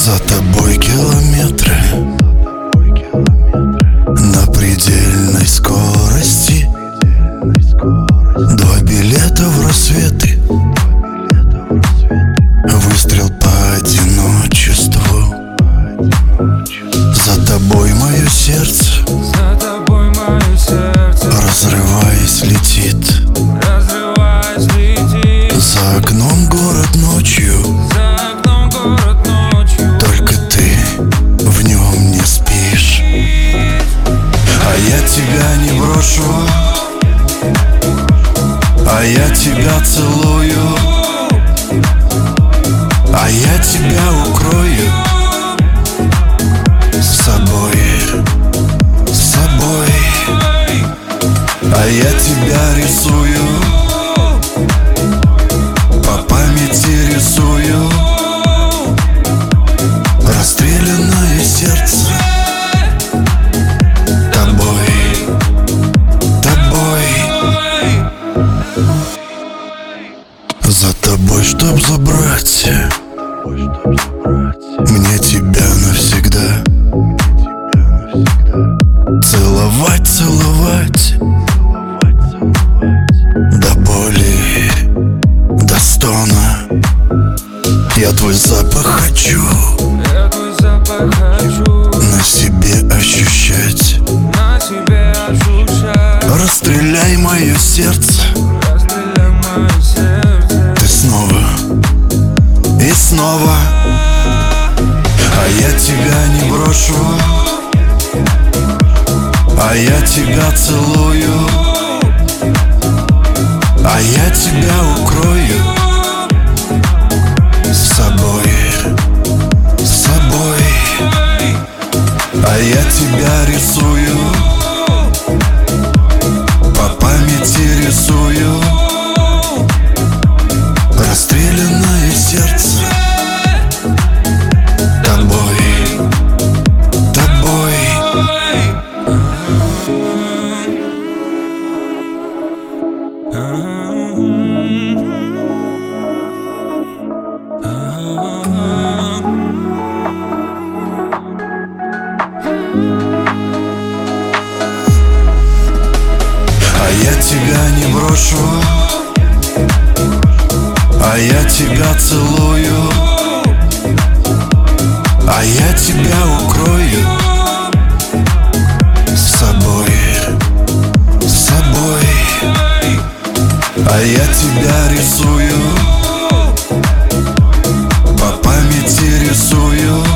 За тобой километры на предельной скорости. 2 билета в рассветы, выстрел по одиночеству. За тобой мое сердце, разрываясь, летит. За окном город ночью, только ты в нем не спишь. А я тебя не брошу, а я тебя целую, а я тебя укрою с собой, а я тебя рисую, по памяти рисую. Расстрелянное сердце тобой, за тобой, чтоб забрать мне тебя навсегда. Целовать, целовать до боли, до стона. Я твой запах хочу на себе ощущать. Расстреляй мое сердце, ты снова и снова. А я тебя не брошу, а я тебя целую, а я тебя укрою с собой, а я тебя рисую, по памяти рисую. Расстрелянное сердце тобой. А я тебя не брошу, а я тебя целую, а я тебя укрою с собой, а я тебя рисую, по памяти рисую.